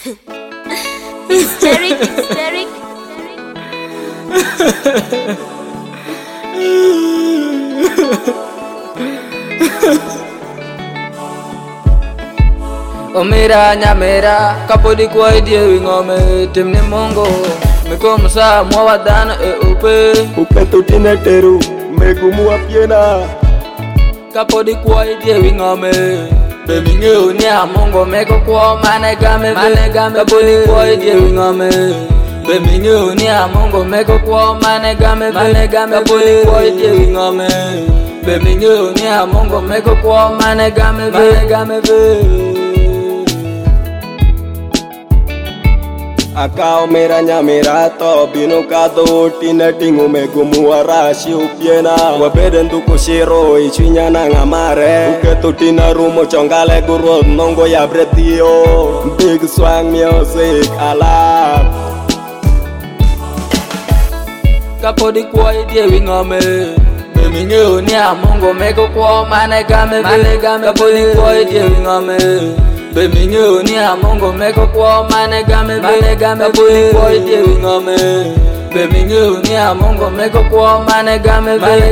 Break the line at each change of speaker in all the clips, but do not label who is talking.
Hysteric.
Omira nyamera kapodi kwa idie wingome timne mongo mikomo sa mwawadana
upe tutine teru megumu apiena
kapodi kwa idie wingome beminge unia mongo meko kwa manegame kapodi kwa idie wingome beminge unia mongo meko kwa manegame kapodi kwa idie wingome beminge unia mongo meko kwa manegame
akao mera nyamera to bino kado tina tingu megumu arashi upiena wabedendu kushiro ichinya na ngamare uketo tina rumo chongale guru nongo ya bretio big swang music ala
kapodi kwa idie wingome beminge unia mongo meko kwa manegame kapodi kwa idie wingome beminge unia mongo meko kwa manegame kapodi kwa idie wingome beminge unia mongo meko kwa manegame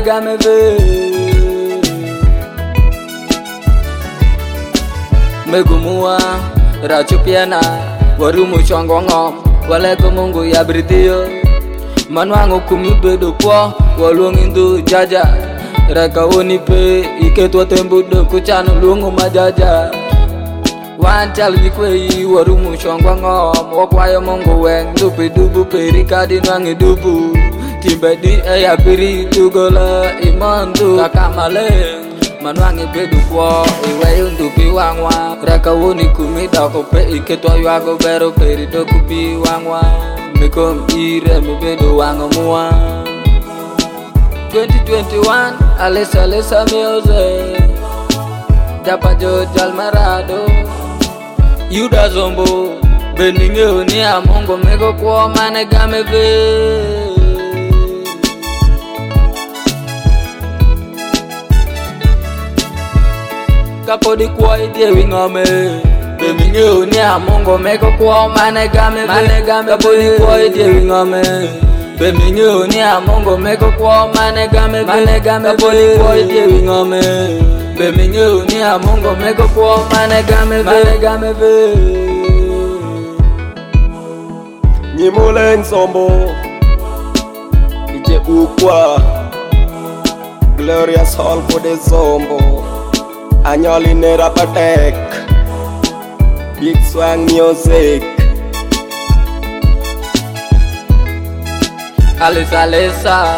megumua rachupiana warumu chongo ngom waleko mungu ya britio manwango kumibedo po walungindu jaja reka wonipe iketwa tembudo kuchano lungu majaja wantal mikwei warumu chongwa ngom wakwayo mongo weng dupi dubu perikadi nwangi dubu timbedi ayabiri tugola imandu kakamale manwangi bedu po iweyo ndupi wangwa reka woni kumida kope iketwa ywago bero perido kubi wangwa mikom ire mibedo wango mua 2021 alesa music japa jojal marado yuda zombo beninge unia mongo meko kwa manegame kapodi kwa idie wingome beminge unia mongo meko kwa manegame kapodi kwa idie wingome beminge unia mongo meko kwa manegame kapodi kwa idie wingome beminge unia mongo meko kwa manegame
nyimule nsombo ije ukwa glorious hall kode zombo anyoli nera patek big swang music
alesa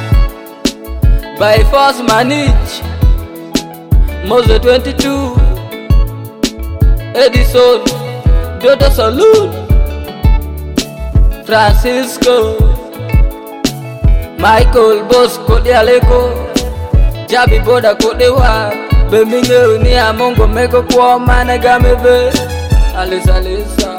by force manage Mose 22 Edison Dodo Salute Francisco Michael Bosco Dialeko Jabi Boda Kodewa beminge unia mongo meko kwa manegame alesa